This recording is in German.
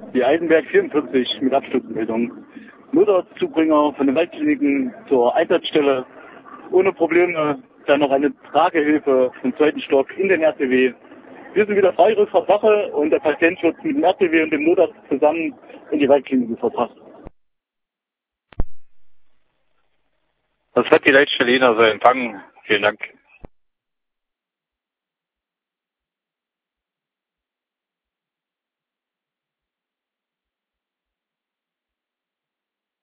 Die Eisenberg 44 mit Absturzmeldung. Notarztzubringer von den Waldkliniken zur Einsatzstelle. Ohne Probleme. Dann noch eine Tragehilfe vom zweiten Stock in den RTW. Wir sind wieder frei von Wache und der Patient wird mit dem RTW und dem Notarzt zusammen in die Waldkliniken verbracht. Das wird die Leitstelle Ihnen also empfangen. Vielen Dank.